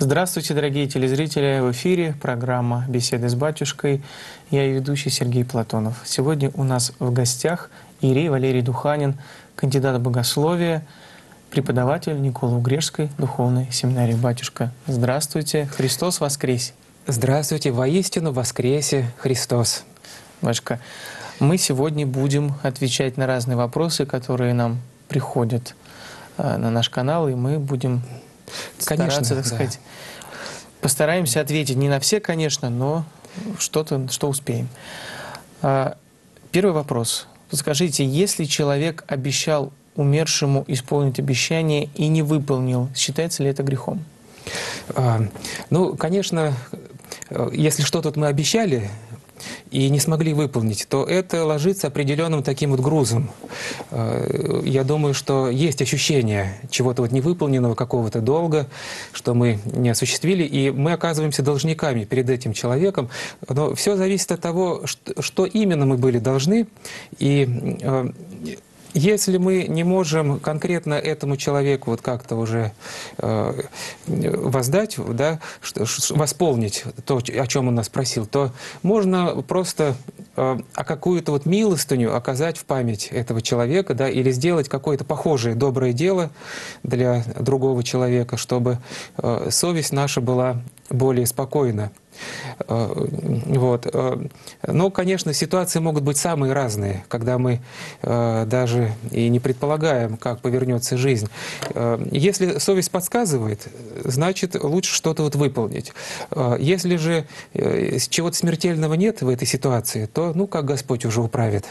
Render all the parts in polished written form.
Здравствуйте, дорогие телезрители! В эфире программа «Беседы с батюшкой». Я ее ведущий Сергей Платонов. Сегодня у нас в гостях иерей Валерий Духанин, кандидат богословия, преподаватель Николо-Угрешской духовной семинарии. Батюшка, здравствуйте! Христос воскресе! Здравствуйте! Воистину воскресе Христос! Батюшка, мы сегодня будем отвечать на разные вопросы, которые нам приходят на наш канал, и мы будем стараться, так сказать, постараемся ответить не на все, конечно, но что-то, что успеем. Первый вопрос. Скажите, если человек обещал умершему исполнить обещание и не выполнил, считается ли это грехом? Ну, конечно, если что-то мы обещали и не смогли выполнить, то это ложится определенным таким вот грузом. Я думаю, что есть ощущение чего-то вот невыполненного, какого-то долга, что мы не осуществили, и мы оказываемся должниками перед этим человеком. Но все зависит от того, что именно мы были должны. И если мы не можем конкретно этому человеку вот как-то уже воздать, да, восполнить то, о чем он нас просил, то можно просто какую-то вот милостыню оказать в память этого человека, да, или сделать какое-то похожее доброе дело для другого человека, чтобы совесть наша была более спокойна. Вот. Но, конечно, ситуации могут быть самые разные, когда мы даже и не предполагаем, как повернется жизнь. Если совесть подсказывает, значит, лучше что-то вот выполнить. Если же чего-то смертельного нет в этой ситуации, то, ну, как Господь уже управит.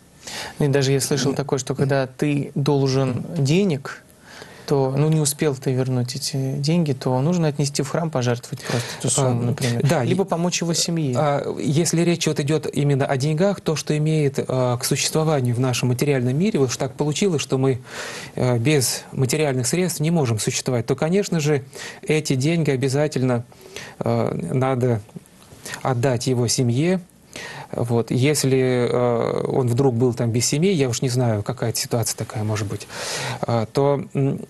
И даже я слышал такое, что когда ты должен денег, то, ну, не успел ты вернуть эти деньги, то нужно отнести в храм, пожертвовать просто эту сумму, например. Да, либо помочь его семье. Если речь вот идет именно о деньгах, то, что имеет к существованию в нашем материальном мире, вот так получилось, что мы без материальных средств не можем существовать, то, конечно же, эти деньги обязательно надо отдать его семье. Вот. Если он вдруг был там без семьи, я уж не знаю, какая-то ситуация такая может быть, то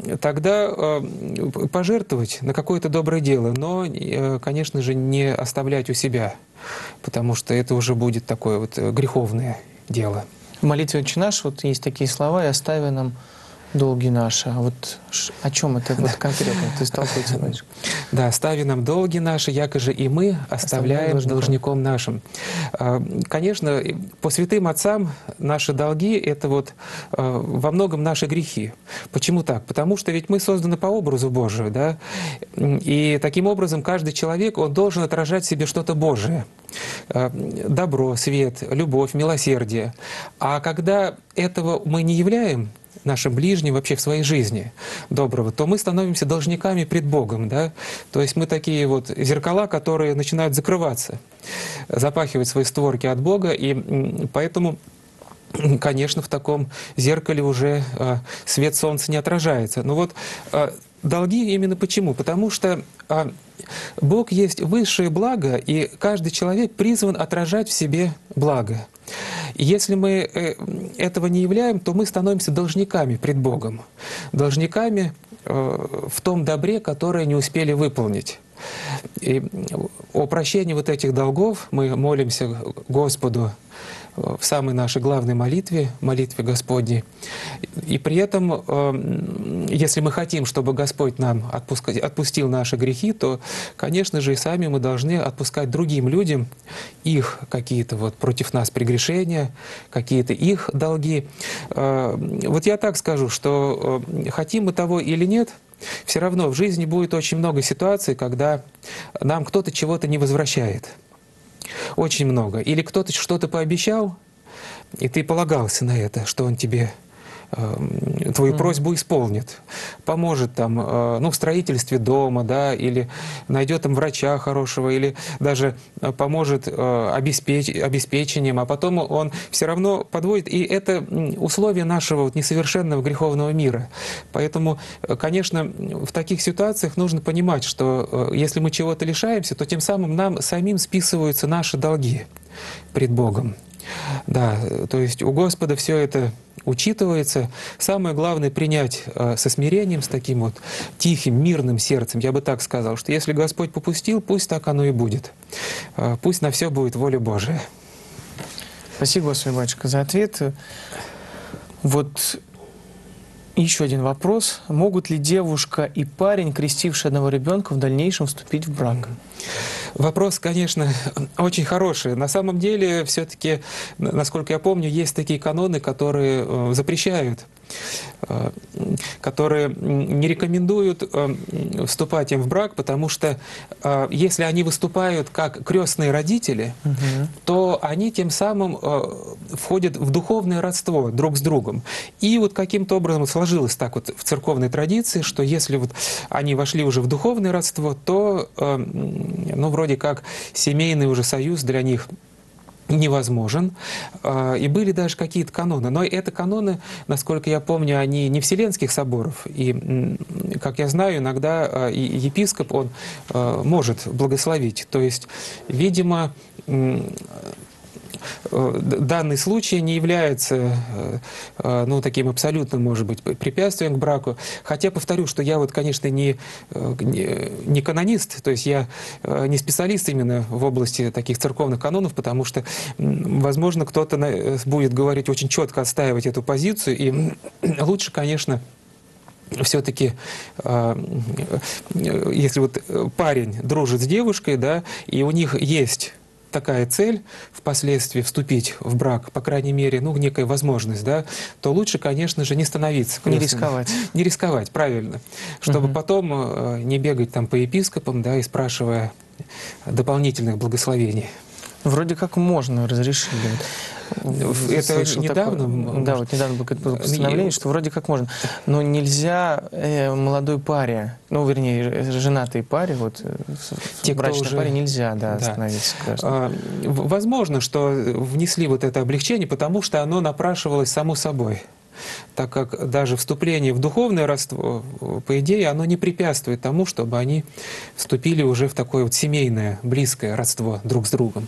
тогда пожертвовать на какое-то доброе дело, но, конечно же, не оставлять у себя, потому что это уже будет такое вот греховное дело. В молитве «Отче наш» вот есть такие слова: «И остави нам долги наши». А вот о чем это вот конкретно? Ты столкнулся, батюшка? Да, «Остави нам долги наши, якоже и мы оставляем должником нашим». Конечно, по святым отцам наши долги — это вот во многом наши грехи. Почему так? Потому что ведь мы созданы по образу Божию, да? И таким образом каждый человек, он должен отражать в себе что-то Божие. Добро, свет, любовь, милосердие. А когда этого мы не являем нашим ближним вообще в своей жизни доброго, то мы становимся должниками пред Богом, да? То есть мы такие вот зеркала, которые начинают закрываться, запахивать свои створки от Бога, и поэтому, конечно, в таком зеркале уже свет солнца не отражается. Но вот долги именно почему? Потому что Бог есть высшее благо, и каждый человек призван отражать в себе благо. И если мы этого не являем, то мы становимся должниками пред Богом, должниками в том добре, которое не успели выполнить. И о прощении вот этих долгов мы молимся Господу в самой нашей главной молитве, молитве Господней. И при этом, если мы хотим, чтобы Господь нам отпустил наши грехи, то, конечно же, и сами мы должны отпускать другим людям их какие-то вот против нас прегрешения, какие-то их долги. Вот я так скажу, что хотим мы того или нет, все равно в жизни будет очень много ситуаций, когда нам кто-то чего-то не возвращает. Очень много. Или кто-то что-то пообещал, и ты полагался на это, что он тебе твою просьбу исполнит, поможет там, ну, в строительстве дома, да, или найдет там врача хорошего, или даже поможет обеспечением, а потом он все равно подводит. И это условия нашего вот несовершенного греховного мира. Поэтому, конечно, в таких ситуациях нужно понимать, что если мы чего-то лишаемся, то тем самым нам самим списываются наши долги пред Богом. Да, то есть у Господа все это учитывается. Самое главное — принять со смирением, с таким вот тихим, мирным сердцем. Я бы так сказал, что если Господь попустил, пусть так оно и будет. Пусть на все будет воля Божия. Спасибо, Господи, батюшка, за ответ. Вот еще один вопрос. Могут ли девушка и парень, крестившие одного ребенка, в дальнейшем вступить в брак? Вопрос, конечно, очень хороший. На самом деле, все-таки, насколько я помню, есть такие каноны, которые запрещают, которые не рекомендуют вступать им в брак, потому что если они выступают как крестные родители, то они тем самым входят в духовное родство друг с другом. И вот каким-то образом сложилось так вот в церковной традиции, что если вот они вошли уже в духовное родство, то, ну, вроде как семейный уже союз для них невозможен. И были даже какие-то каноны. Но это каноны, насколько я помню, они не Вселенских соборов. И, как я знаю, иногда епископ, он может благословить. То есть, видимо, данный случай не является, ну, таким абсолютным, может быть, препятствием к браку. Хотя, повторю, что я вот, конечно, не канонист, то есть я не специалист именно в области таких церковных канонов, потому что, возможно, кто-то будет говорить очень четко, отстаивать эту позицию, и лучше, конечно, все-таки, если вот парень дружит с девушкой, да, и у них есть такая цель впоследствии вступить в брак, по крайней мере, ну, некая возможность, да, то лучше, конечно же, не становиться крестным. Не рисковать. Не рисковать, правильно. Чтобы потом не бегать там по епископам, да, и спрашивая дополнительных благословений. Вроде как можно, разрешили. Это недавно? Такое, да, вот недавно было постановление, что вроде как можно. Но нельзя молодой паре, ну, вернее, женатой паре, вот в брачной паре нельзя, да, становиться крестным. Возможно, что внесли вот это облегчение, потому что оно напрашивалось само собой. Так как даже вступление в духовное родство, по идее, оно не препятствует тому, чтобы они вступили уже в такое вот семейное, близкое родство друг с другом.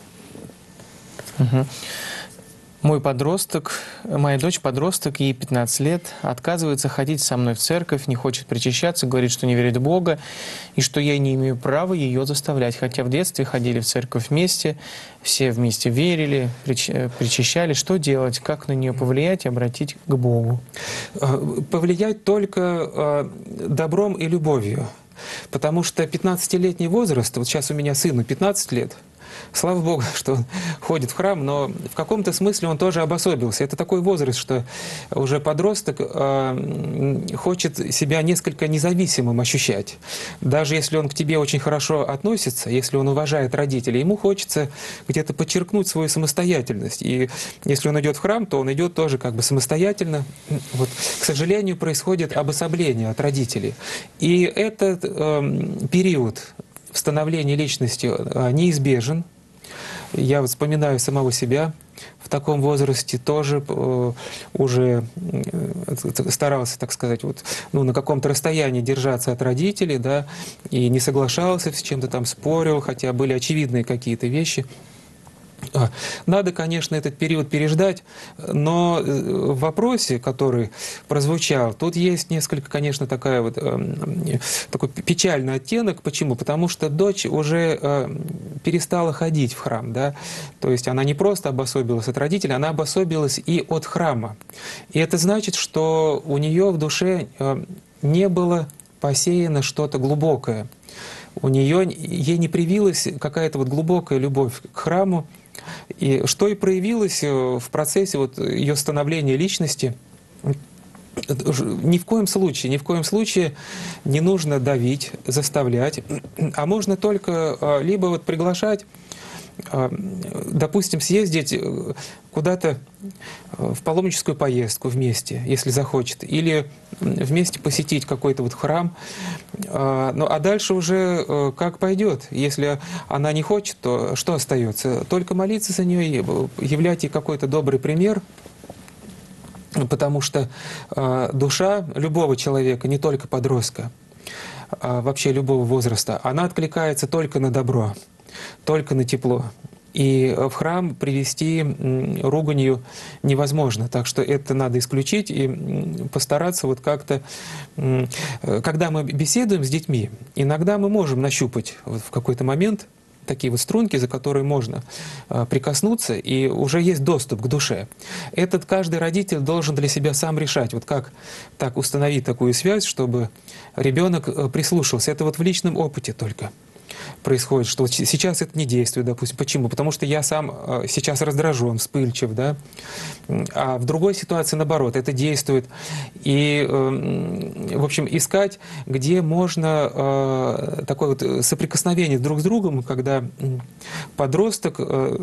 Моя дочь-подросток, ей 15 лет, отказывается ходить со мной в церковь, не хочет причащаться, говорит, что не верит в Бога, и что я не имею права ее заставлять. Хотя в детстве ходили в церковь вместе, все вместе верили, причащали. Что делать? Как на нее повлиять и обратить к Богу? Повлиять только добром и любовью. Потому что 15-летний возраст, вот сейчас у меня сыну 15 лет, слава Богу, что он ходит в храм, но в каком-то смысле он тоже обособился. Это такой возраст, что уже подросток хочет себя несколько независимым ощущать. Даже если он к тебе очень хорошо относится, если он уважает родителей, ему хочется где-то подчеркнуть свою самостоятельность. И если он идет в храм, то он идет тоже как бы самостоятельно. Вот, к сожалению, происходит обособление от родителей. И этот период становления личности неизбежен. Я вот вспоминаю самого себя в таком возрасте, тоже уже старался, так сказать, вот, ну, на каком-то расстоянии держаться от родителей, да, и не соглашался с чем-то там, спорил, хотя были очевидные какие-то вещи. Надо, конечно, этот период переждать, но в вопросе, который прозвучал, тут есть несколько, конечно, такой печальный оттенок. Почему? Потому что дочь уже перестала ходить в храм, да? То есть она не просто обособилась от родителей, она обособилась и от храма. И это значит, что у нее в душе не было посеяно что-то глубокое. Ей не привилась какая-то вот глубокая любовь к храму, и что и проявилось в процессе вот ее становления личности. Ни в коем случае не нужно давить, заставлять, а можно только либо вот приглашать, допустим, съездить куда-то в паломническую поездку вместе, если захочет, или вместе посетить какой-то вот храм. Ну, а дальше уже как пойдет. Если она не хочет, то что остается? Только молиться за нее, являть ей какой-то добрый пример, потому что душа любого человека, не только подростка, а вообще любого возраста, она откликается только на добро, только на тепло. и в храм привести руганью невозможно. Так что это надо исключить и постараться вот как-то... Когда мы беседуем с детьми, иногда мы можем нащупать вот в какой-то момент такие вот струнки, за которые можно прикоснуться, и уже есть доступ к душе. Этот каждый родитель должен для себя сам решать, вот как так установить такую связь, чтобы ребенок прислушался. Это вот в личном опыте только происходит, что вот сейчас это не действует, допустим. Почему? Потому что я сам сейчас раздражен, вспыльчив, да? А в другой ситуации, наоборот, это действует. И, в общем, искать, где можно такое вот соприкосновение друг с другом, когда подросток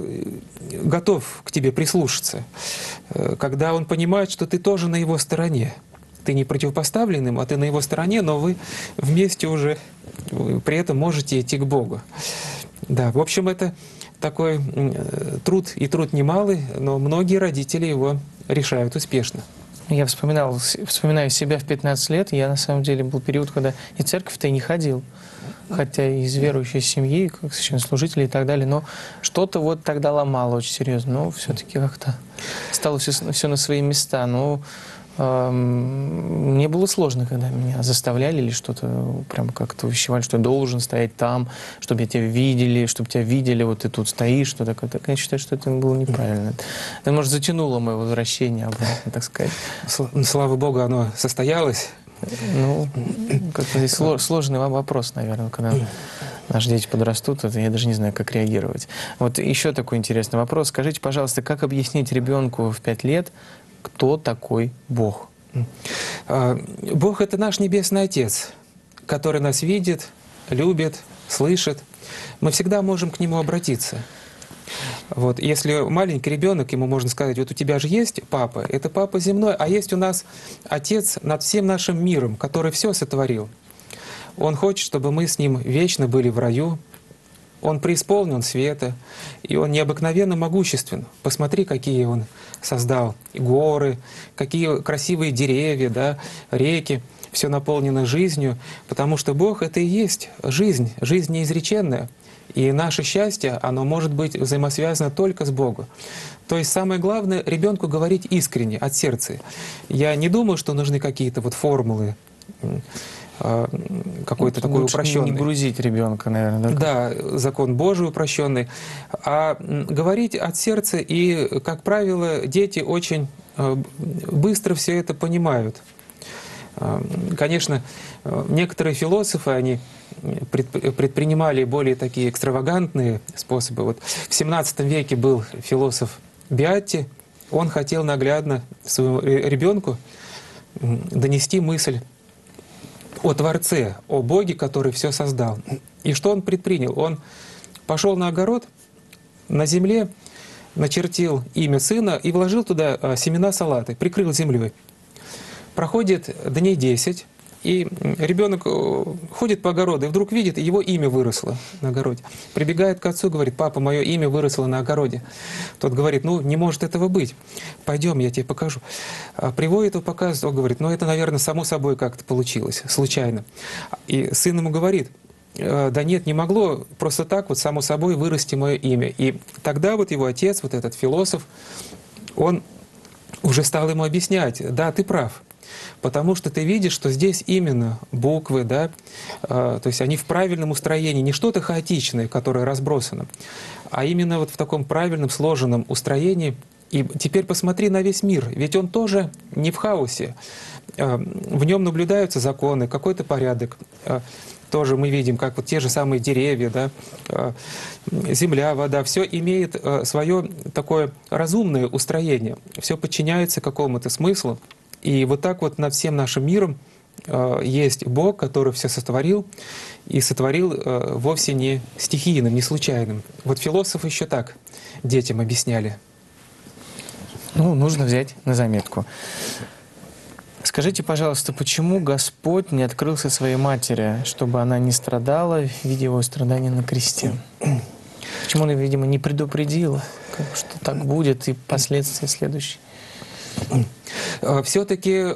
готов к тебе прислушаться, когда он понимает, что ты тоже на его стороне. Ты не противопоставлен им, а ты на его стороне, но вы вместе уже при этом можете идти к Богу. Да, в общем, это такой труд, и труд немалый, но многие родители его решают успешно. Я вспоминаю себя в 15 лет. Я, на самом деле, был период, когда и в церковь-то и не ходил. Хотя из верующей семьи, как священнослужители и так далее. Но что-то вот тогда ломало очень серьезно. Но все-таки как-то стало все на свои места. Но мне было сложно, когда меня заставляли или что-то прям как-то увещевали, что я должен стоять там, чтобы тебя видели, вот ты тут стоишь, что такое. Так я считаю, что это было неправильно. Это, может, затянуло мое возвращение обратно, так сказать. Слава Богу, оно состоялось. Ну, как-то здесь сложный вопрос, наверное, когда наши дети подрастут, это я даже не знаю, как реагировать. Вот еще такой интересный вопрос. Скажите, пожалуйста, как объяснить ребенку в 5 лет, кто такой Бог? Бог — это наш Небесный Отец, который нас видит, любит, слышит. Мы всегда можем к Нему обратиться. Вот. Если маленький ребенок, ему можно сказать: вот у тебя же есть папа, это папа земной, а есть у нас Отец над всем нашим миром, который все сотворил. Он хочет, чтобы мы с Ним вечно были в раю. Он преисполнен света, и Он необыкновенно могуществен. Посмотри, какие Он создал горы, какие красивые деревья, да, реки. Все наполнено жизнью, потому что Бог — это и есть жизнь, жизнь неизреченная. И наше счастье, оно может быть взаимосвязано только с Богом. То есть самое главное — ребенку говорить искренне, от сердца. Я не думаю, что нужны какие-то вот формулы, какой-то такой упрощенный. Не грузить ребенка, наверное. Да, закон Божий упрощенный. А говорить от сердца, и, как правило, дети очень быстро все это понимают. Конечно, некоторые философы, они предпринимали более такие экстравагантные способы. Вот в XVII веке был философ Биатти. Он хотел наглядно своему ребенку донести мысль о Творце, о Боге, который все создал. И что он предпринял? Он пошел на огород, на земле начертил имя сына и вложил туда семена салаты, прикрыл землей. Проходит дней 10, и ребенок ходит по огороду, и вдруг видит, его имя выросло на огороде. Прибегает к отцу, говорит: папа, мое имя выросло на огороде. Тот говорит: ну, не может этого быть. Пойдем, я тебе покажу. Приводит его, показывает, он говорит: ну, это, наверное, само собой как-то получилось, случайно. И сын ему говорит: да нет, не могло просто так вот само собой вырасти мое имя. И тогда вот его отец, вот этот философ, он уже стал ему объяснять: да, ты прав. Потому что ты видишь, что здесь именно буквы, да, то есть они в правильном устроении, не что-то хаотичное, которое разбросано, а именно вот в таком правильном сложенном устроении. И теперь посмотри на весь мир, ведь он тоже не в хаосе. В нем наблюдаются законы, какой-то порядок. Тоже мы видим, как вот те же самые деревья, да, земля, вода, все имеет свое такое разумное устроение, все подчиняется какому-то смыслу. И вот так вот над всем нашим миром есть Бог, который все сотворил, и сотворил вовсе не стихийным, не случайным. Вот философы еще так детям объясняли. Ну, нужно взять на заметку. Скажите, пожалуйста, почему Господь не открылся своей матери, чтобы она не страдала, видя его страдания на кресте? Почему он, видимо, не предупредил, что так будет, и последствия следующие? Все-таки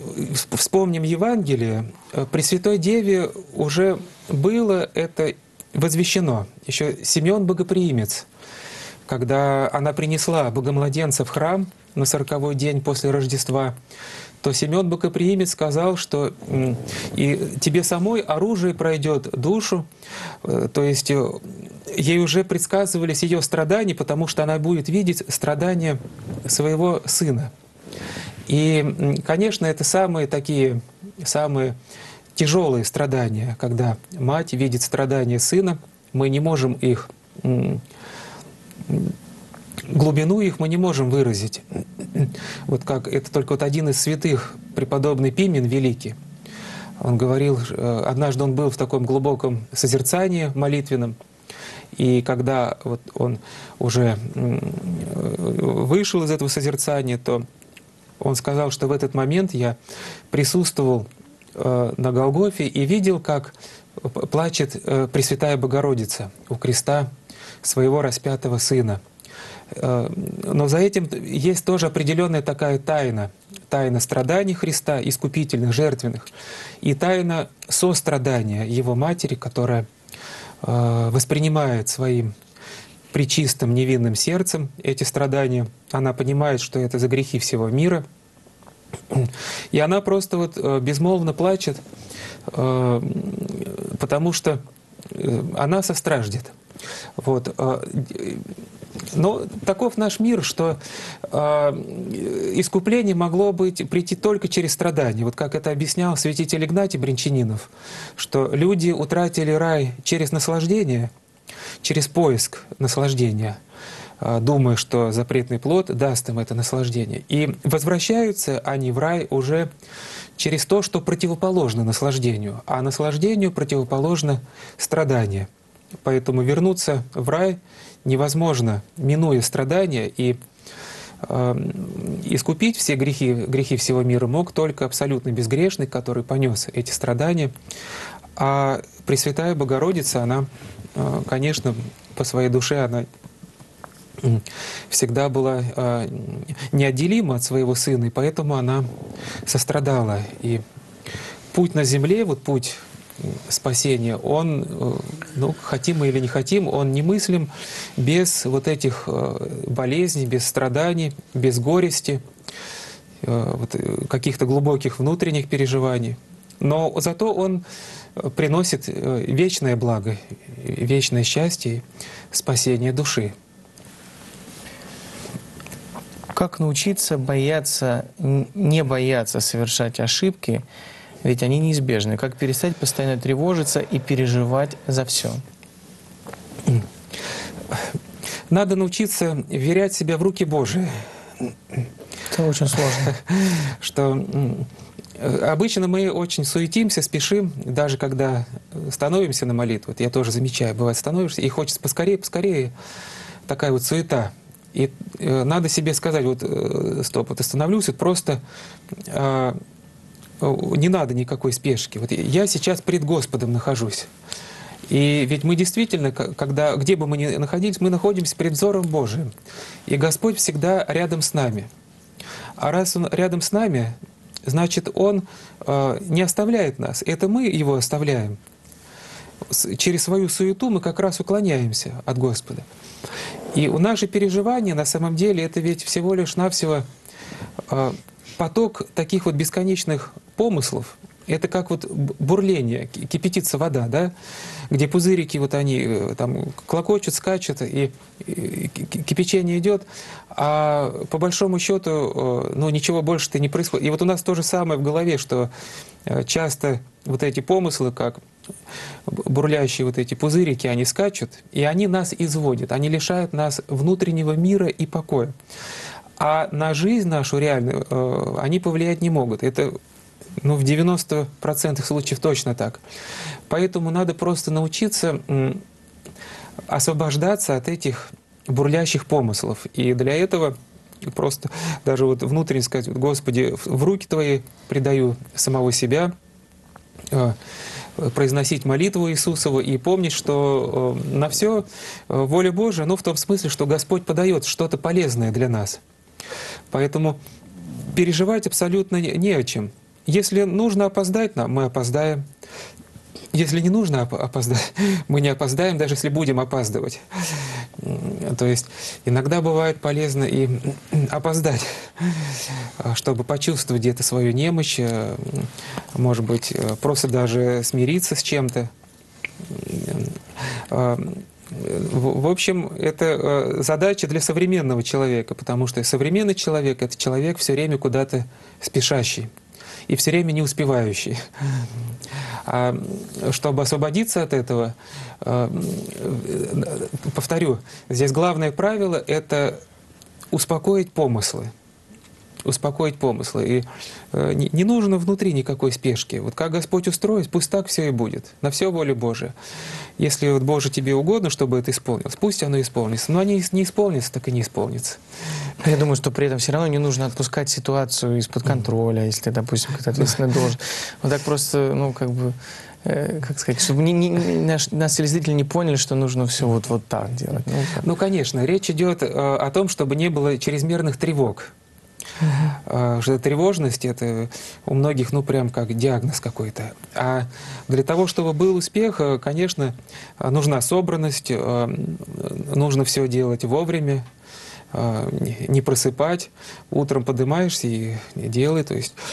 вспомним Евангелие. Пресвятой Деве уже было это возвещено. Еще Симеон Богоприимец, когда она принесла Богомладенца в храм на 40-й день после Рождества, то Симеон Богоприимец сказал, что и тебе самой оружие пройдет душу, то есть ей уже предсказывались ее страдания, потому что она будет видеть страдания своего сына. И, конечно, это самые тяжелые страдания, когда мать видит страдания сына, мы не можем их, глубину их мы не можем выразить. Вот как это только вот один из святых, преподобный Пимен Великий, он говорил, однажды он был в таком глубоком созерцании молитвенном, и когда вот он уже вышел из этого созерцания, то он сказал, что в этот момент я присутствовал на Голгофе и видел, как плачет Пресвятая Богородица у креста своего распятого сына. Но за этим есть тоже определенная такая тайна. Тайна страданий Христа, искупительных, жертвенных, и тайна сострадания Его Матери, которая воспринимает своим пречистым невинным сердцем эти страдания. Она понимает, что это за грехи всего мира. И она просто вот безмолвно плачет, потому что она состраждет. Вот. Но таков наш мир, что искупление могло прийти только через страдания. Вот как это объяснял святитель Игнатий Брянчанинов, что люди утратили рай через наслаждение, через поиск наслаждения, думая, что запретный плод даст им это наслаждение. И возвращаются они в рай уже через то, что противоположно наслаждению, а наслаждению противоположно страдание. Поэтому вернуться в рай невозможно, минуя страдания, и искупить все грехи всего мира мог только абсолютно безгрешный, который понес эти страдания. А Пресвятая Богородица, она, конечно, по своей душе, она всегда была неотделима от своего Сына, и поэтому она сострадала. И путь на земле, вот путь спасения, он, ну, хотим мы или не хотим, он немыслим без вот этих болезней, без страданий, без горести, вот, каких-то глубоких внутренних переживаний. Но зато он приносит вечное благо, вечное счастье, спасение души. Как научиться не бояться совершать ошибки, ведь они неизбежны? Как перестать постоянно тревожиться и переживать за все? Надо научиться вверять себя в руки Божии. Это очень сложно. Что обычно мы очень суетимся, спешим, даже когда становимся на молитву. Вот я тоже замечаю, бывает, становишься, и хочется поскорее, такая вот суета. И надо себе сказать, вот стоп, вот остановлюсь, вот просто не надо никакой спешки. Вот я сейчас пред Господом нахожусь. И ведь мы действительно, где бы мы ни находились, мы находимся пред взором Божиим. И Господь всегда рядом с нами. А раз Он рядом с нами, значит, Он не оставляет нас. Это мы Его оставляем. Через свою суету мы как раз уклоняемся от Господа. И у наши переживания, на самом деле, это ведь всего лишь навсего поток таких вот бесконечных помыслов. Это как вот бурление, кипятится вода, да, где пузырики вот они там клокочут, скачут, и кипячение идет, а по большому счету, ну, ничего больше-то не происходит. И вот у нас то же самое в голове, что часто вот эти помыслы, как бурлящие вот эти пузырики, они скачут, и они нас изводят, они лишают нас внутреннего мира и покоя. А на жизнь нашу реальную они повлиять не могут. Это, ну, в 90% случаев точно так. Поэтому надо просто научиться освобождаться от этих бурлящих помыслов. И для этого просто даже вот внутренне сказать: «Господи, в руки Твои предаю самого себя», произносить молитву Иисусову и помнить, что на все воля Божия, ну, в том смысле, что Господь подает что-то полезное для нас. Поэтому переживать абсолютно не о чем. Если нужно опоздать нам, мы опоздаем. если не нужно опоздать, мы не опоздаем, даже если будем опаздывать. То есть иногда бывает полезно и опоздать, чтобы почувствовать где-то свою немощь, может быть, просто даже смириться с чем-то. В общем, это задача для современного человека, потому что современный человек — это человек все время куда-то спешащий и все время не успевающий. А чтобы освободиться от этого, повторю, здесь главное правило — это успокоить помыслы. Успокоить помыслы. И не нужно внутри никакой спешки. Вот как Господь устроит, пусть так все и будет. На все воля Божия. Если вот Боже тебе угодно, чтобы это исполнилось, пусть оно исполнится. Но они не исполнится, так и не исполнится. Я думаю, что при этом все равно не нужно отпускать ситуацию из-под контроля, если ты, допустим, как-то ответственно должен. Вот так просто, ну, как бы, как сказать, чтобы нас телезрители не поняли, что нужно все вот так делать. Ну, конечно, речь идет о том, чтобы не было чрезмерных тревог. Что тревожность — это у многих, ну, прям как диагноз какой-то. А для того, чтобы был успех, конечно, нужна собранность, нужно все делать вовремя, не просыпать, утром поднимаешься и делай. То есть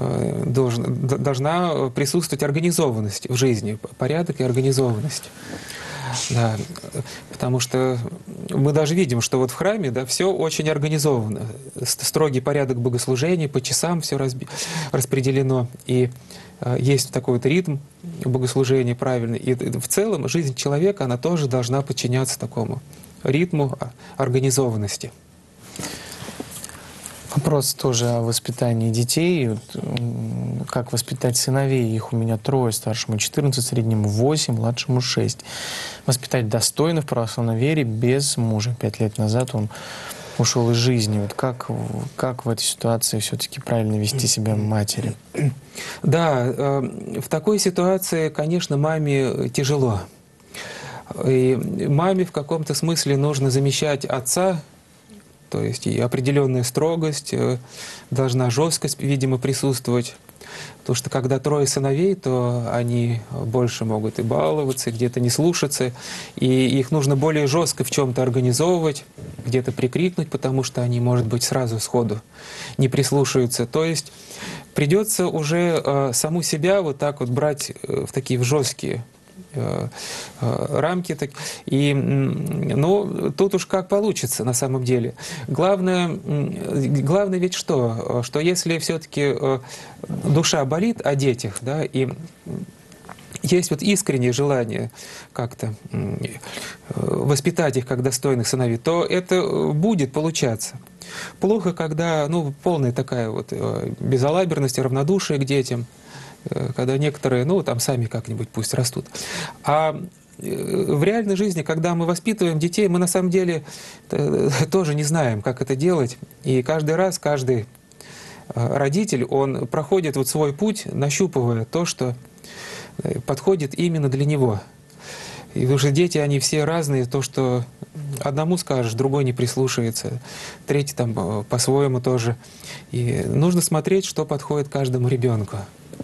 должна присутствовать организованность в жизни, порядок и организованность. Да, потому что мы даже видим, что вот в храме, да, все очень организовано. Строгий порядок богослужения, по часам все распределено. И есть такой вот ритм богослужения правильный. И в целом жизнь человека, она тоже должна подчиняться такому ритму организованности. Вопрос тоже о воспитании детей. Как воспитать сыновей? Их у меня 3, старшему 14, среднему 8, младшему 6. Воспитать достойно в православной вере без мужа. 5 лет назад он ушел из жизни. Вот как в этой ситуации все-таки правильно вести себя матери? Да, в такой ситуации, конечно, маме тяжело. И маме в каком-то смысле нужно замещать отца. То есть и определенная строгость, должна жесткость, видимо, присутствовать. Потому что когда 3 сыновей, то они больше могут и баловаться, где-то не слушаться. И их нужно более жестко в чем-то организовывать, где-то прикрикнуть, потому что они, может быть, сразу сходу не прислушаются. То есть придется уже саму себя вот так вот брать в такие жесткие рамки. И, ну, тут уж как получится на самом деле. Главное ведь что? Что если все-таки душа болит о детях, да, и есть вот искреннее желание как-то воспитать их как достойных сыновей, то это будет получаться. Плохо, когда, ну, полная такая вот безалаберность, равнодушие к детям, когда некоторые, ну, там сами как-нибудь пусть растут. А в реальной жизни, когда мы воспитываем детей, мы на самом деле тоже не знаем, как это делать. И каждый раз, каждый родитель, он проходит вот свой путь, нащупывая то, что подходит именно для него. И потому что дети, они все разные, то, что одному скажешь, другой не прислушается, третий там по-своему тоже. И нужно смотреть, что подходит каждому ребенку.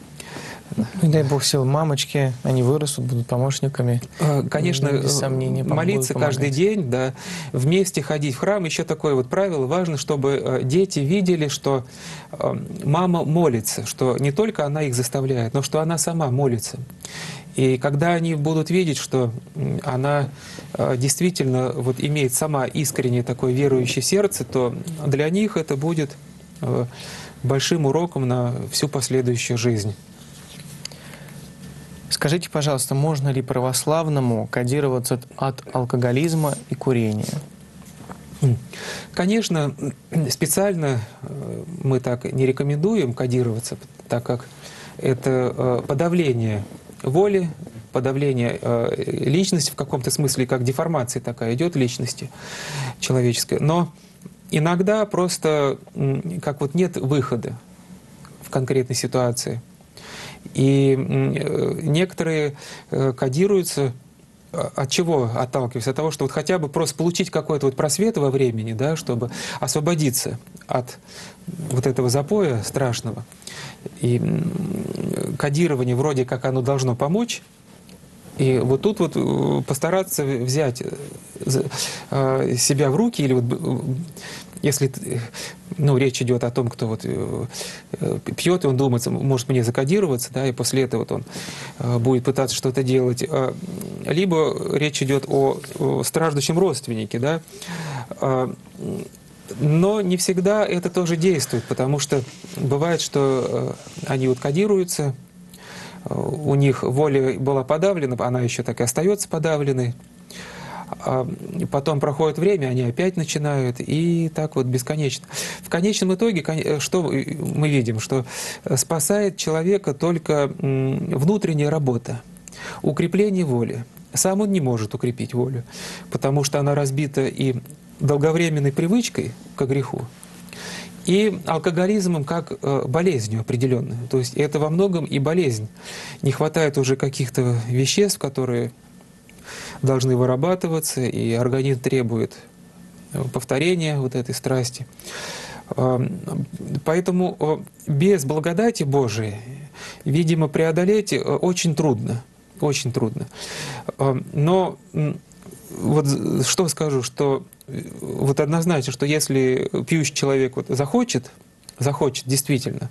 И дай Бог сил мамочки, они вырастут, будут помощниками. Конечно, без сомнения, молиться каждый день, да, вместе ходить в храм. Еще такое вот правило, важно, чтобы дети видели, что мама молится, что не только она их заставляет, но что она сама молится. И когда они будут видеть, что она действительно вот имеет сама искреннее такое верующее сердце, то для них это будет большим уроком на всю последующую жизнь. Скажите, пожалуйста, можно ли православному кодироваться от алкоголизма и курения? Конечно, специально мы так не рекомендуем кодироваться, так как это подавление воли, подавление личности в каком-то смысле, как деформация такая идет личности человеческой. Но иногда просто как вот нет выхода в конкретной ситуации. И некоторые кодируются, от чего отталкиваются? От того, что вот хотя бы просто получить какой-то вот просвет во времени, да, чтобы освободиться от вот этого запоя страшного. И кодирование вроде как оно должно помочь И вот тут вот постараться взять себя в руки, или вот если речь идет о том, кто вот пьет, и он думает, может мне закодироваться, да, и после этого вот он будет пытаться что-то делать. Либо речь идет о страждущем родственнике, да, но не всегда это тоже действует, потому что бывает, что они вот кодируются, у них воля была подавлена, она еще так и остается подавленной. Потом проходит время, они опять начинают, и так вот бесконечно. В конечном итоге, что мы видим? Что спасает человека только внутренняя работа, укрепление воли. Сам он не может укрепить волю, потому что она разбита и долговременной привычкой к греху, и алкоголизмом как болезнью определенной. То есть это во многом и болезнь. Не хватает уже каких-то веществ, которые должны вырабатываться, и организм требует повторения вот этой страсти. Поэтому без благодати Божией, видимо, преодолеть очень трудно. Очень трудно. Но вот что скажу, что вот однозначно, что если пьющий человек вот захочет действительно,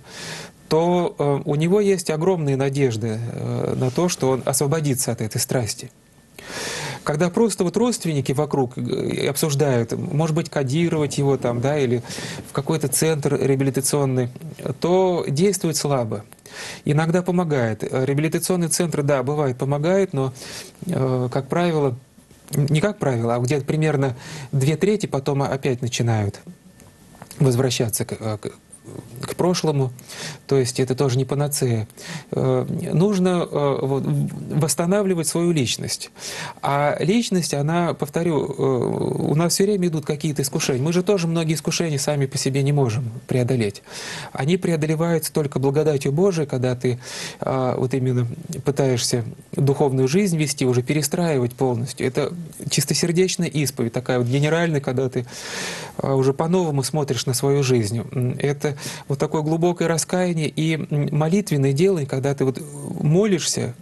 то у него есть огромные надежды на то, что он освободится от этой страсти. Когда просто вот родственники вокруг обсуждают, может быть, кодировать его там, да, или в какой-то центр реабилитационный, то действует слабо. Иногда помогает. Реабилитационные центры, да, бывает, помогают, но, как правило, не как правило, а где-то примерно 2/3 потом опять начинают возвращаться к прошлому, то есть это тоже не панацея. Нужно восстанавливать свою личность. А личность, она, повторю, у нас все время идут какие-то искушения. Мы же тоже многие искушения сами по себе не можем преодолеть. Они преодолеваются только благодатью Божией, когда ты вот именно пытаешься духовную жизнь вести, уже перестраивать полностью. Это чистосердечная исповедь, такая вот генеральная, когда ты уже по-новому смотришь на свою жизнь. Это вот такое глубокое раскаяние и молитвенное дело, когда ты вот молишься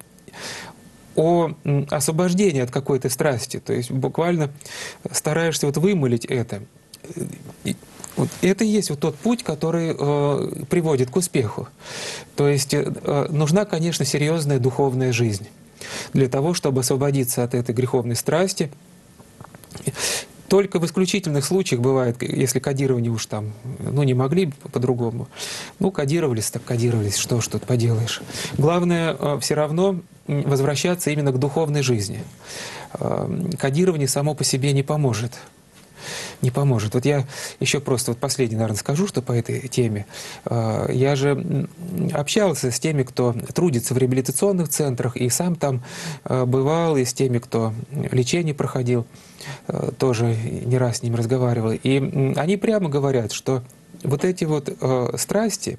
о освобождении от какой-то страсти, то есть буквально стараешься вот вымолить это. Вот это и есть вот тот путь, который приводит к успеху. То есть нужна, конечно, серьезная духовная жизнь для того, чтобы освободиться от этой греховной страсти. Только в исключительных случаях бывает, если кодирование уж там, не могли по-другому. Кодировались, так кодировались, что ж тут поделаешь. Главное все равно возвращаться именно к духовной жизни. Кодирование само по себе не поможет. Не поможет. Вот я еще просто последний, наверное, скажу, что по этой теме. Я же общался с теми, кто трудится в реабилитационных центрах, и сам там бывал, и с теми, кто лечение проходил, тоже не раз с ним разговаривал. И они прямо говорят, что вот эти вот страсти,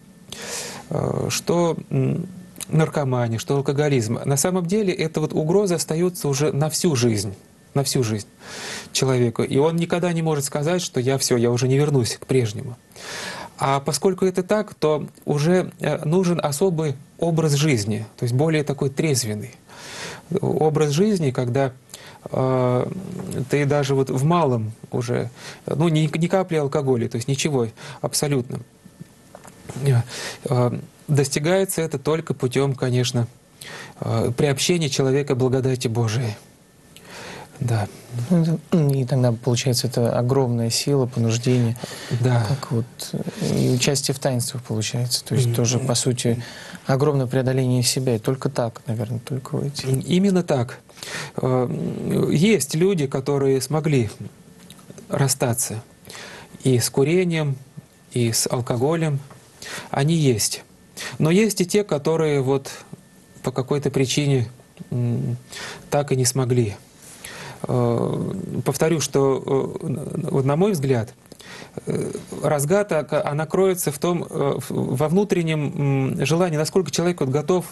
что наркомания, что алкоголизм, на самом деле эта вот угроза остается уже на всю жизнь человеку. И он никогда не может сказать, что я уже не вернусь к прежнему. А поскольку это так, то уже нужен особый образ жизни, то есть более такой трезвенный образ жизни, когда ты даже вот в малом уже, ни капли алкоголя, то есть ничего абсолютно. Достигается это только путем, конечно, приобщения человека к благодати Божией. Да. И тогда, получается, это огромная сила, понуждение. Да. Как вот и участие в таинствах получается. То есть тоже, по сути, огромное преодоление себя. И только так, наверное, только эти. Именно так. Есть люди, которые смогли расстаться и с курением, и с алкоголем. Они есть. Но есть и те, которые вот по какой-то причине так и не смогли. Повторю, что, вот на мой взгляд, разгадка, она кроется во внутреннем желании, насколько человек готов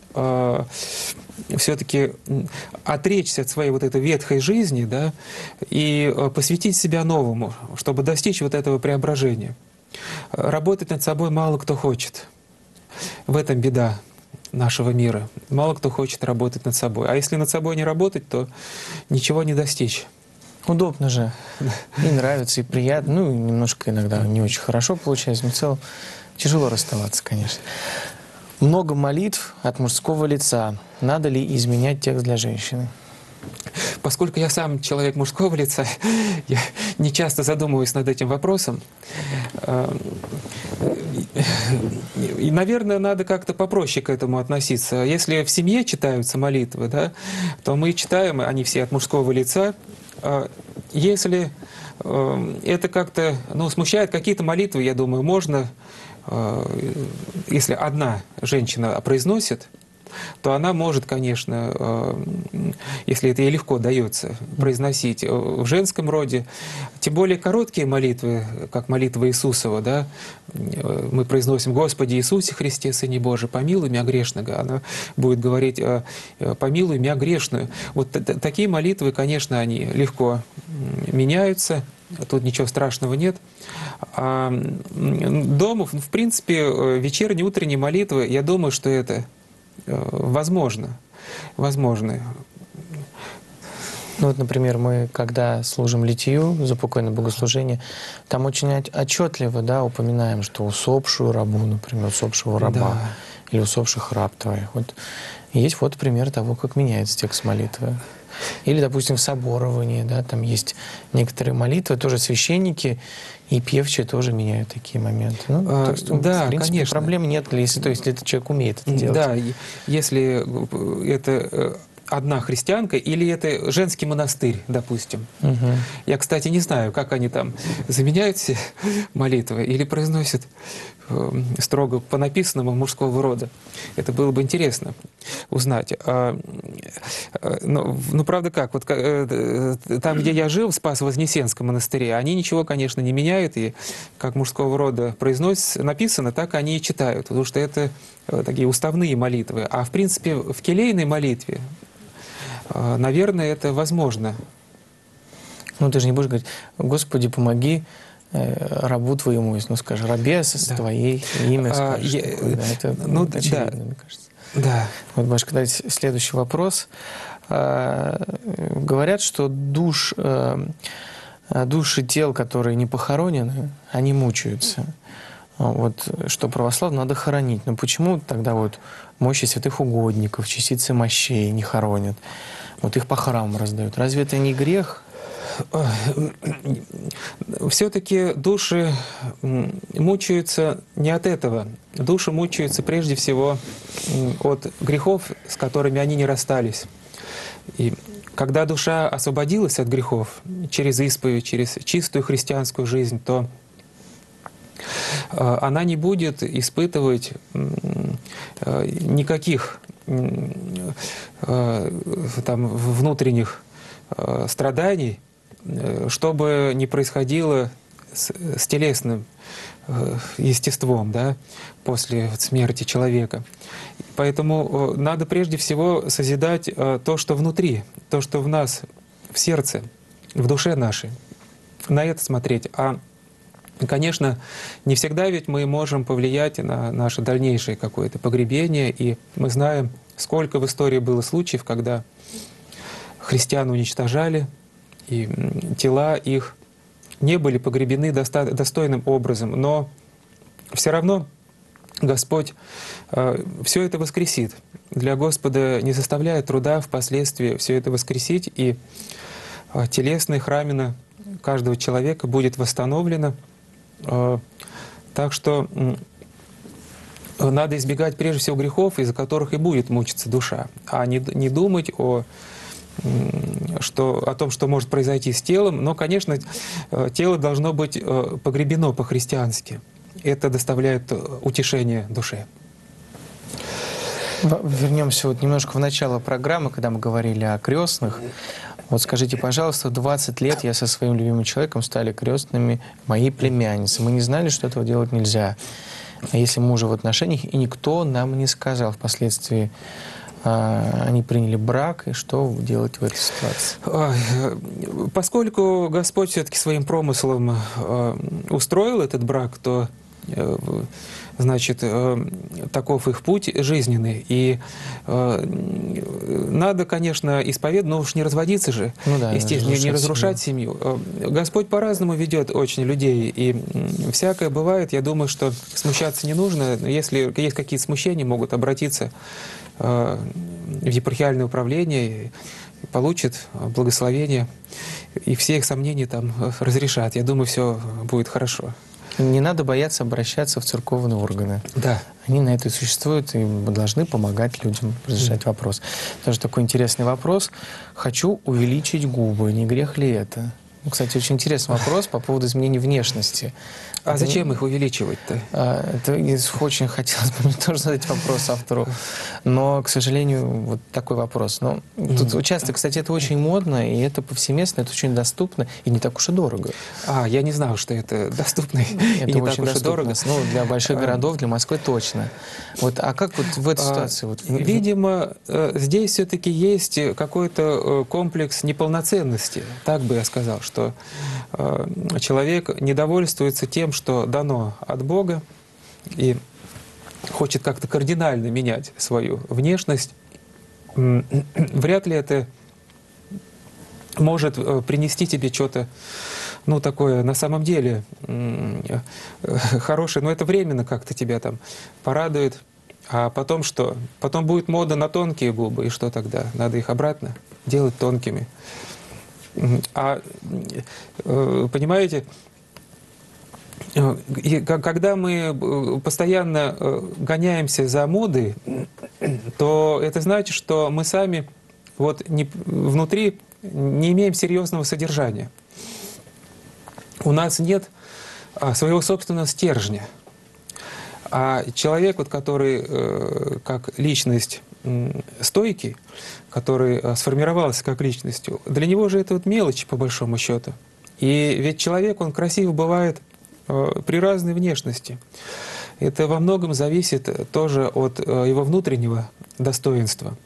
все-таки отречься от своей вот этой ветхой жизни, да, и посвятить себя новому, чтобы достичь вот этого преображения. Работать над собой мало кто хочет. В этом беда нашего мира. Мало кто хочет работать над собой. А если над собой не работать, то ничего не достичь. Удобно же. И нравится, и приятно. Ну, и немножко иногда не очень хорошо получается, но в целом тяжело расставаться, конечно. Много молитв от мужского лица. Надо ли изменять текст для женщины? Поскольку я сам человек мужского лица, я не часто задумываюсь над этим вопросом. И, наверное, надо как-то попроще к этому относиться. Если в семье читаются молитвы, да, то мы читаем, они все от мужского лица. Если это как-то смущает какие-то молитвы, я думаю, можно, если одна женщина произносит, то она может, конечно, если это ей легко дается, произносить в женском роде. Тем более короткие молитвы, как молитва Иисусова, да, мы произносим «Господи Иисусе Христе, Сыне Божий, помилуй меня грешного». Она будет говорить «Помилуй меня грешную». Вот такие молитвы, конечно, они легко меняются, тут ничего страшного нет. А дома, в принципе, вечерние, утренние молитвы, я думаю, что это возможно. Ну вот, например, мы, когда служим литию, запокойное богослужение, там очень отчетливо, да, упоминаем, что усопшую рабу, например, усопшего раба, да, или усопших раб твоих. Вот есть вот пример того, как меняется текст молитвы. Или, допустим, в соборовании, да, там есть некоторые молитвы, тоже священники и певчие тоже меняют такие моменты. Ну, так что, да, в принципе, конечно. Проблем нет, если этот человек умеет это делать. Да, если это одна христианка или это женский монастырь, допустим. Угу. Я, кстати, не знаю, как они там заменяют все молитвы или произносят строго по написанному мужского рода. Это было бы интересно узнать. Но правда как? Вот там, где я жил, в Спасо-Вознесенском монастыре, они ничего, конечно, не меняют, и как мужского рода произносится, написано, так они и читают, потому что это такие уставные молитвы. А в принципе в келейной молитве, наверное, это возможно. Ну, ты же не будешь говорить: «Господи, помоги рабу твоему», если, ну, скажешь, «рабе с твоей имя», скажешь. Это очевидно, мне кажется. Да. Вот, Башка, давайте следующий вопрос. Говорят, что души тел, которые не похоронены, они мучаются. Вот, что православным надо хоронить. Но почему тогда вот мощи святых угодников, частицы мощей не хоронят? Вот их по храму раздают. Разве это не грех? Все-таки души мучаются не от этого. Души мучаются прежде всего от грехов, с которыми они не расстались. И когда душа освободилась от грехов через исповедь, через чистую христианскую жизнь, то она не будет испытывать никаких там внутренних страданий, что бы ни происходило с телесным естеством, да, после смерти человека. Поэтому надо прежде всего созидать то, что внутри, то, что в нас, в сердце, в душе нашей. На это смотреть. А, конечно, не всегда ведь мы можем повлиять на наше дальнейшее какое-то погребение, и мы знаем, сколько в истории было случаев, когда христиан уничтожали, и тела их не были погребены достойным образом, но все равно Господь все это воскресит. Для Господа не составляет труда впоследствии все это воскресить, и телесная храмина каждого человека будет восстановлена. Так что надо избегать прежде всего грехов, из-за которых и будет мучиться душа, а не думать о том, что может произойти с телом. Но, конечно, тело должно быть погребено по-христиански. Это доставляет утешение душе. Вернемся вот немножко в начало программы, когда мы говорили о крестных. Вот скажите, пожалуйста, 20 лет я со своим любимым человеком стали крестными моей племянницы. Мы не знали, что этого делать нельзя. А если мы уже в отношениях, и никто нам не сказал впоследствии, они приняли брак, и что делать в этой ситуации? Поскольку Господь все-таки своим промыслом устроил этот брак, то значит, таков их путь жизненный. И надо, конечно, исповедовать, но уж не разводиться же, ну да, естественно, не разрушать семью. Господь по-разному ведет очень людей, и всякое бывает. Я думаю, что смущаться не нужно. Если есть какие-то смущения, могут обратиться в епархиальное управление, получат благословение, и все их сомнения там разрешат. Я думаю, все будет хорошо. Не надо бояться обращаться в церковные органы. Да. Они на это и существуют и должны помогать людям разрешать вопрос. Тоже такой интересный вопрос. Хочу увеличить губы. Не грех ли это? Ну, кстати, очень интересный вопрос по поводу изменения внешности. А зачем их увеличивать-то? Это очень хотелось бы мне тоже задать вопрос автору, но, к сожалению, вот такой вопрос. Но тут часто, кстати, это очень модно, и это повсеместно, это очень доступно, и не так уж и дорого. Я не знал, что это доступно и это не очень так уж и дорого. Ну, для больших городов, для Москвы точно. Вот, а как вот в этой ситуации? Видимо, здесь все-таки есть какой-то комплекс неполноценности. Так бы я сказал, что человек недовольствуется тем, что дано от Бога, и хочет как-то кардинально менять свою внешность. Вряд ли это может принести тебе что-то, ну, такое на самом деле хорошее, но это временно как-то тебя там порадует. А потом что? Потом будет мода на тонкие губы, и что тогда? Надо их обратно делать тонкими. Понимаете, и когда мы постоянно гоняемся за модой, то это значит, что мы сами вот внутри не имеем серьезного содержания. У нас нет своего собственного стержня. А человек, вот, который как личность стойкий, который сформировался как личностью, для него же это вот мелочь, по большому счету. И ведь человек, он красив бывает при разной внешности. Это во многом зависит тоже от его внутреннего достоинства.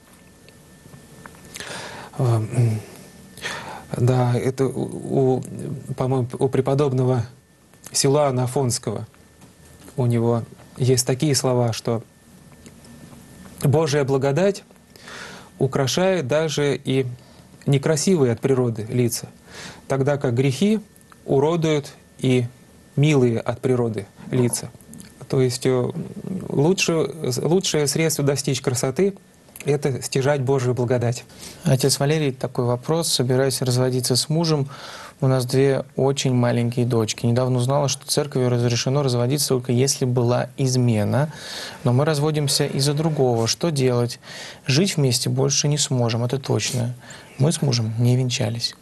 Да, это по-моему, у преподобного Силуана Афонского. У него есть такие слова, что Божья благодать украшает даже и некрасивые от природы лица, тогда как грехи уродуют и милые от природы лица. То есть лучшее средство достичь красоты — это стяжать Божию благодать. Отец Валерий, такой вопрос. Собираюсь разводиться с мужем. У нас 2 очень маленькие дочки. Недавно узнала, что церковью разрешено разводиться только если была измена. Но мы разводимся из-за другого. Что делать? Жить вместе больше не сможем, это точно. Мы с мужем не венчались.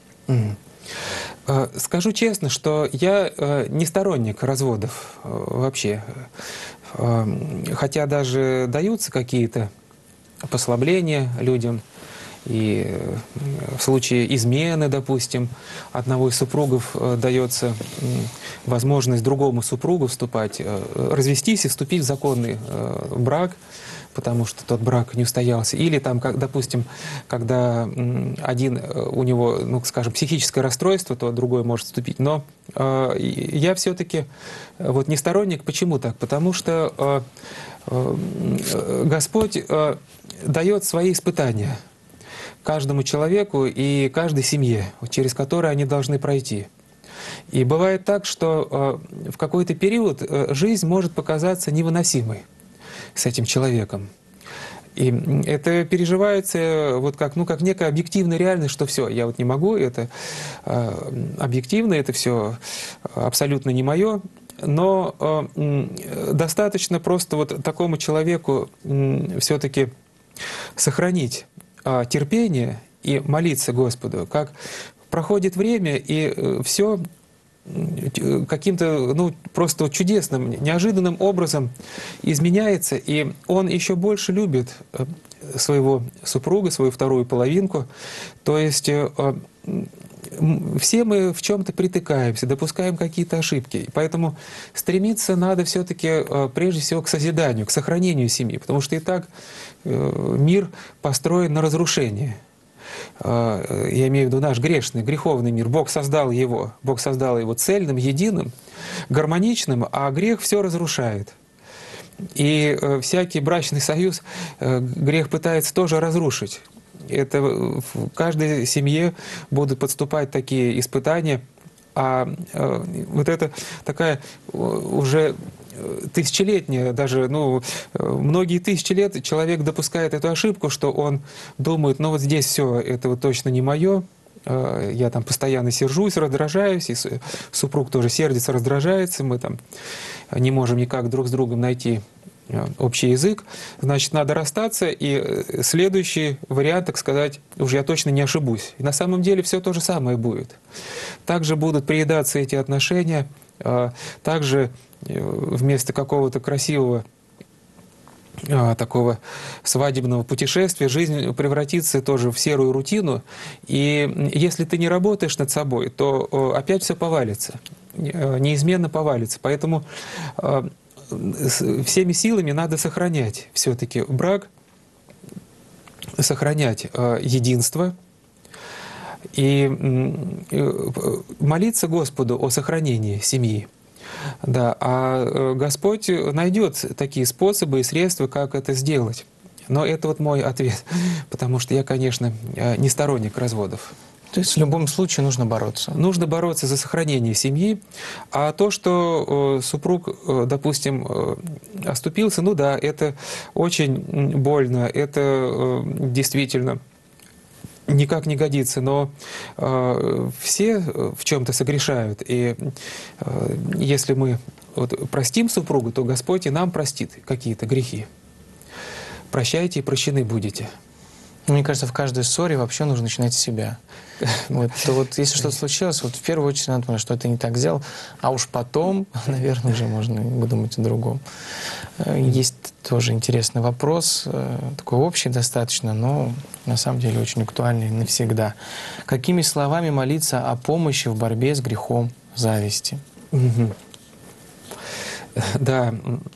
Скажу честно, что я не сторонник разводов вообще. Хотя даже даются какие-то послабления людям. И в случае измены, допустим, одного из супругов дается возможность другому супругу вступать, развестись и вступить в законный брак, потому что тот брак не устоялся. Или там, допустим, когда один у него, ну, скажем, психическое расстройство, то другой может вступить. Но я все-таки вот не сторонник. Почему так? Потому что Господь дает свои испытания каждому человеку и каждой семье, через которые они должны пройти. И бывает так, что в какой-то период жизнь может показаться невыносимой с этим человеком. И это переживается вот как некая объективная реальность, что все, я вот не могу, это объективно, это все абсолютно не мое. Но достаточно просто вот такому человеку все-таки сохранить терпение и молиться Господу. Как проходит время, и все каким-то, ну, просто чудесным, неожиданным образом изменяется, и он еще больше любит своего супруга, свою вторую половинку. То есть все мы в чем-то притыкаемся, допускаем какие-то ошибки. Поэтому стремиться надо все-таки прежде всего к созиданию, к сохранению семьи, потому что и так мир построен на разрушении. я имею в виду наш грешный, греховный мир, Бог создал его цельным, единым, гармоничным, а грех все разрушает. И всякий брачный союз грех пытается тоже разрушить. Это в каждой семье будут подступать такие испытания, а вот это такая уже тысячелетняя, даже многие тысячи лет человек допускает эту ошибку, что он думает, ну вот здесь все, это вот точно не мое, я там постоянно сержусь, раздражаюсь, и супруг тоже сердится, раздражается, мы там не можем никак друг с другом найти общий язык, значит, надо расстаться, и следующий вариант, так сказать, уж я точно не ошибусь. И на самом деле все то же самое будет. Также будут приедаться эти отношения, также вместо какого-то красивого такого свадебного путешествия жизнь превратится тоже в серую рутину. И если ты не работаешь над собой, то опять все повалится, неизменно повалится. Поэтому всеми силами надо сохранять все-таки брак, сохранять единство и молиться Господу о сохранении семьи. Да, а Господь найдет такие способы и средства, как это сделать. Но это вот мой ответ, потому что я, конечно, не сторонник разводов. То есть в любом случае нужно бороться? Нужно бороться за сохранение семьи. А то, что супруг, допустим, оступился, ну да, это очень больно, это действительно никак не годится, но все в чем-то согрешают. И если мы простим супругу, то Господь и нам простит какие-то грехи. Прощайте и прощены будете. Мне кажется, в каждой ссоре вообще нужно начинать с себя. Вот если что-то случилось, в первую очередь надо понять, что это не так сделал, а уж потом, наверное, уже можно подумать о другом. Есть тоже интересный вопрос, такой общий достаточно, но на самом деле очень актуальный навсегда. Какими словами молиться о помощи в борьбе с грехом зависти? Да.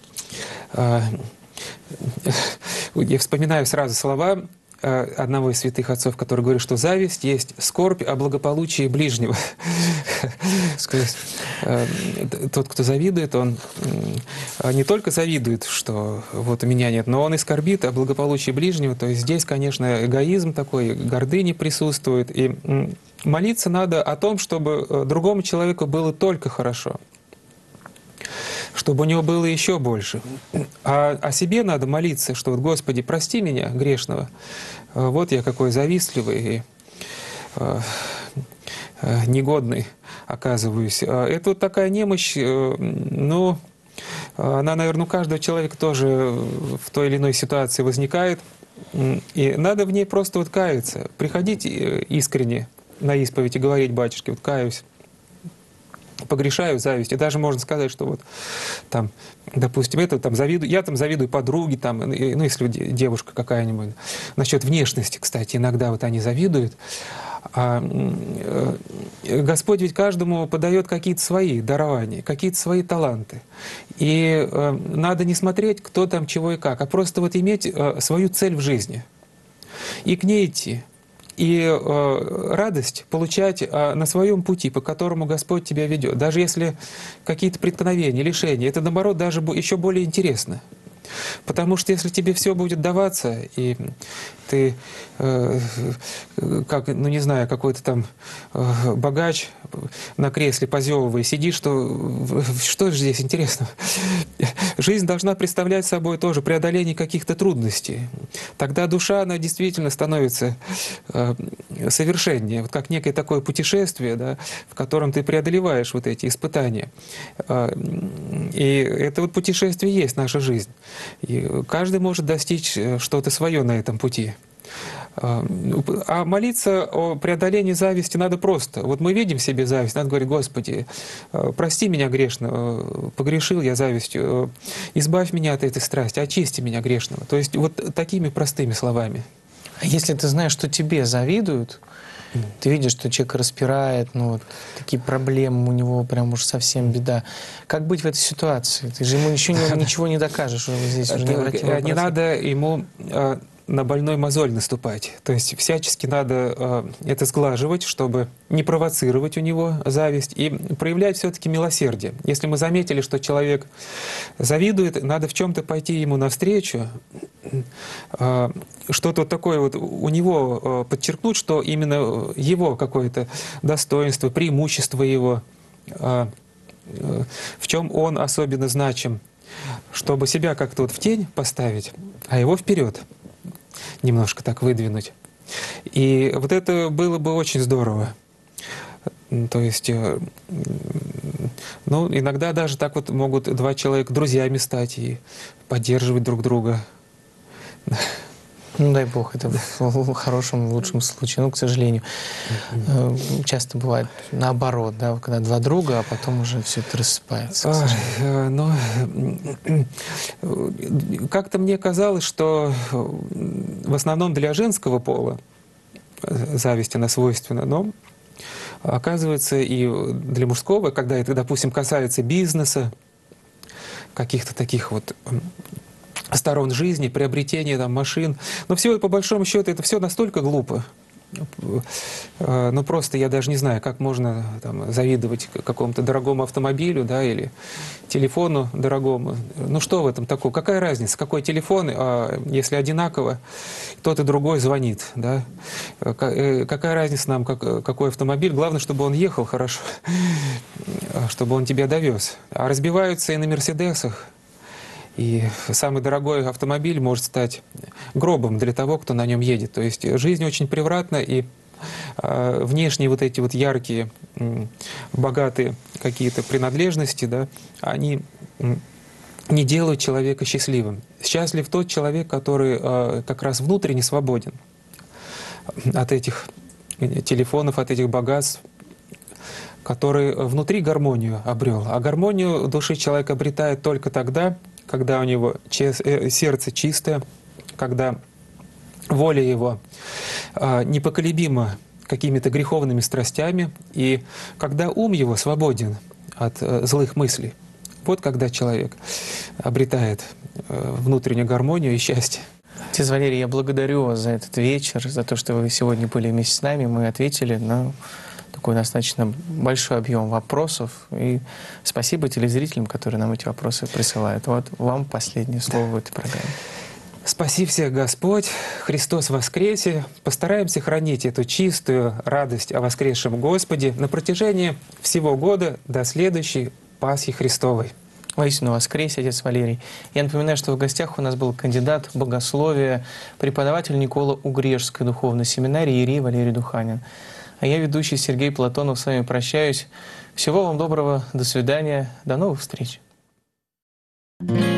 Я вспоминаю сразу слова одного из святых отцов, который говорит, что зависть есть скорбь о благополучии ближнего. Тот, кто завидует, он не только завидует, что вот у меня нет, но он и скорбит о благополучии ближнего. То есть здесь, конечно, эгоизм такой, гордыня присутствует. И молиться надо о том, чтобы другому человеку было только хорошо, чтобы у него было еще больше. А о себе надо молиться, что вот, Господи, прости меня, грешного, вот я какой завистливый и негодный оказываюсь. Это вот такая немощь, ну, она, наверное, у каждого человека тоже в той или иной ситуации возникает, и надо в ней просто вот каяться, приходить искренне на исповедь и говорить: батюшке, вот каюсь, погрешаю в зависти. Даже можно сказать, что вот там, допустим, это там я там завидую подруге, там, ну, если девушка какая-нибудь. Насчет внешности, кстати, иногда вот они завидуют. Господь ведь каждому подает какие-то свои дарования, какие-то свои таланты. И надо не смотреть, кто там чего и как, а просто вот иметь свою цель в жизни и к ней идти. И радость получать на своем пути, по которому Господь тебя ведет. Даже если какие-то преткновения, лишения, это, наоборот, даже еще более интересно. Потому что если тебе все будет даваться, и ты, как, ну не знаю, какой-то там богач на кресле позевывая сидишь, что же здесь интересного? Жизнь должна представлять собой тоже преодоление каких-то трудностей. Тогда душа, она действительно становится совершеннее, вот как некое такое путешествие, да, в котором ты преодолеваешь вот эти испытания. И это вот путешествие есть наша жизнь. И каждый может достичь что-то свое на этом пути. А молиться о преодолении зависти надо просто. Вот мы видим в себе зависть, надо говорить: Господи, прости меня грешного, погрешил я завистью, избавь меня от этой страсти, очисти меня грешного. То есть вот такими простыми словами. А если ты знаешь, что тебе завидуют, ты видишь, что человек распирает, ну, вот, такие проблемы, у него прям уж совсем беда. Как быть в этой ситуации? Ты же ему ничего не докажешь, что здесь уже не надо ему на больной мозоль наступать. То есть всячески надо это сглаживать, чтобы не провоцировать у него зависть и проявлять все-таки милосердие. Если мы заметили, что человек завидует, надо в чем-то пойти ему навстречу, что-то такое вот у него подчеркнуть, что именно его какое-то достоинство, преимущество его, в чем он особенно значим, чтобы себя как-то вот в тень поставить, а его вперед немножко так выдвинуть. И вот это было бы очень здорово. То есть, ну, иногда даже так вот могут два человека друзьями стать и поддерживать друг друга. Ну, дай бог, это в хорошем, в лучшем случае. Ну, к сожалению, часто бывает наоборот, да, когда два друга, а потом уже все это рассыпается. Ну, как-то мне казалось, что в основном для женского пола зависть, она свойственна, но оказывается и для мужского, когда это, допустим, касается бизнеса, каких-то таких вот сторон жизни, приобретения там, машин. Но все по большому счету это все настолько глупо. Ну просто я даже не знаю, как можно там, завидовать какому-то дорогому автомобилю, да, или телефону дорогому. Ну что в этом такого? Какая разница, какой телефон, если одинаково, тот и другой звонит, да? Какая разница нам, какой автомобиль? Главное, чтобы он ехал хорошо, чтобы он тебя довез. А разбиваются и на «Мерседесах». И самый дорогой автомобиль может стать гробом для того, кто на нем едет. То есть жизнь очень превратна, и внешние вот эти вот яркие, богатые какие-то принадлежности, да, они не делают человека счастливым. Счастлив тот человек, который как раз внутренне свободен от этих телефонов, от этих богатств, который внутри гармонию обрел. А гармонию души человек обретает только тогда, когда у него сердце чистое, когда воля его непоколебима какими-то греховными страстями, и когда ум его свободен от злых мыслей. Вот когда человек обретает внутреннюю гармонию и счастье. Отец Валерий, я благодарю вас за этот вечер, за то, что вы сегодня были вместе с нами. Мы ответили на такой достаточно большой объем вопросов. И спасибо телезрителям, которые нам эти вопросы присылают. Вот вам последнее слово в этой программе. Спаси всех Господь, Христос воскресе. Постараемся хранить эту чистую радость о воскресшем Господе на протяжении всего года до следующей Пасхи Христовой. Воистину воскресе, отец Валерий. Я напоминаю, что в гостях у нас был кандидат богословия, преподаватель Никола Угрешской духовной семинарии иерей Валерий Духанин. А я, ведущий Сергей Платонов, с вами прощаюсь. Всего вам доброго, до свидания, до новых встреч.